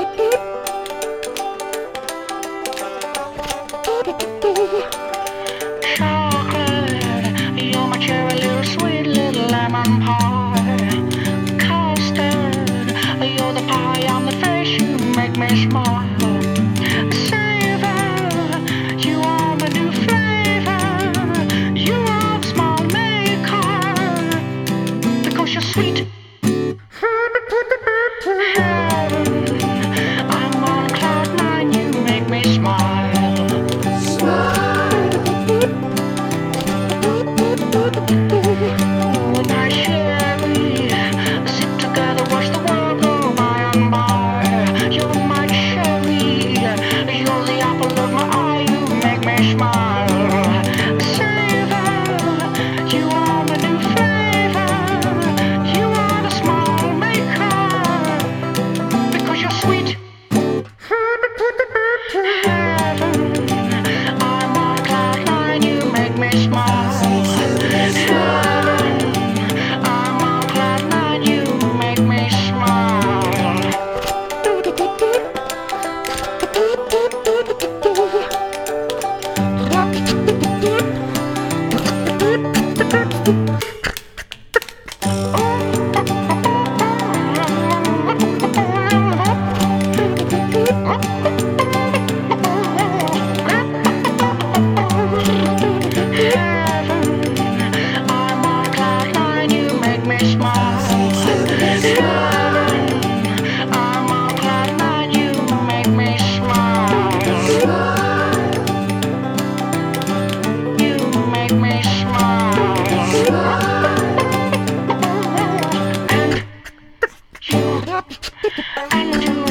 Chocolate, you're my cherry little sweet little lemon pie. Custard, you're the pie on the face, you make me smile. Savor, you are my new flavor. You are the small maker, because you're sweet. Heaven, I'm on cloud nine, you make me smile. With my cherry, sit together, watch the world go by and by. You're my cherry, you're the apple of my eye, you make me smile. Savor, you are my new flavor. You are the small maker, because you're sweet. Heaven, I'm on cloud nine, you make me smile. And you